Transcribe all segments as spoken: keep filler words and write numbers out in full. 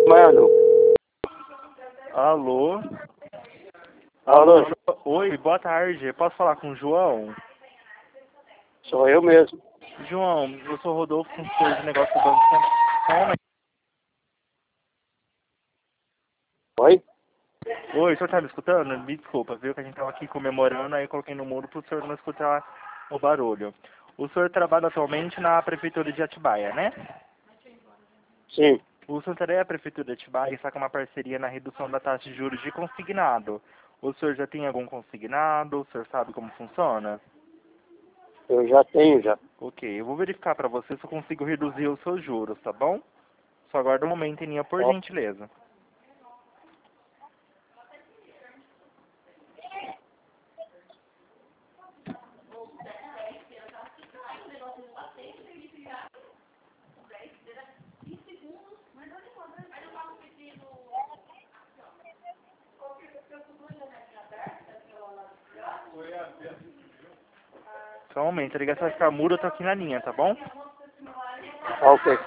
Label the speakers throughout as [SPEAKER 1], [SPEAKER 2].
[SPEAKER 1] Mano.
[SPEAKER 2] Alô?
[SPEAKER 1] Alô?
[SPEAKER 2] Alô? Oi, boa tarde. Posso falar com o João?
[SPEAKER 1] Sou eu mesmo.
[SPEAKER 2] João, eu sou o Rodolfo, consultor de negócio do Banco Central.
[SPEAKER 1] Oi?
[SPEAKER 2] Oi, o senhor tá me escutando? Me desculpa, viu que a gente tava aqui comemorando, aí eu coloquei no mudo pro senhor não escutar o barulho. O senhor trabalha atualmente na Prefeitura de Atibaia, né?
[SPEAKER 1] Sim.
[SPEAKER 2] O Santarém, a Prefeitura de Atibaia, está com uma parceria na redução da taxa de juros de consignado. O senhor já tem algum consignado? O senhor sabe como funciona?
[SPEAKER 1] Eu já tenho, já.
[SPEAKER 2] Ok, eu vou verificar para você se eu consigo reduzir os seus juros, tá bom? Só aguarda um momento, Eninha, por
[SPEAKER 1] Ó.
[SPEAKER 2] gentileza. Só um momento, a ligação vai ficar muda, eu tô aqui na linha, tá bom?
[SPEAKER 1] Ok.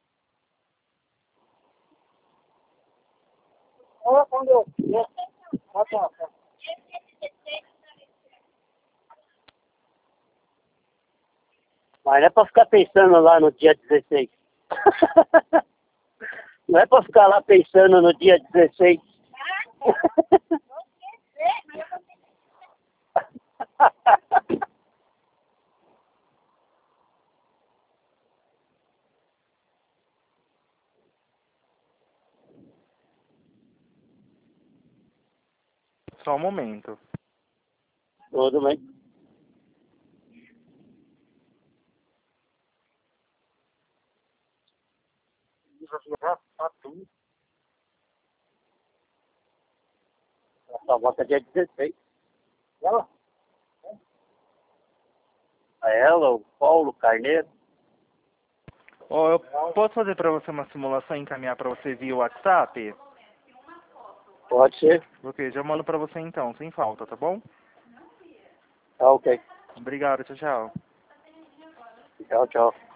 [SPEAKER 1] Mas não é pra ficar pensando lá no dia dezesseis. Não é pra ficar lá pensando no dia dezesseis.
[SPEAKER 2] Só um momento.
[SPEAKER 1] Tudo bem. Só volta dia dezesseis. Ela? A ela, o Paulo Carneiro.
[SPEAKER 2] Ó, eu posso fazer para você uma simulação e encaminhar para você via WhatsApp?
[SPEAKER 1] Pode ser.
[SPEAKER 2] Ok, já mando para você então, sem falta, tá bom?
[SPEAKER 1] Tá ok.
[SPEAKER 2] Obrigado, tchau, tchau.
[SPEAKER 1] Tchau, tchau.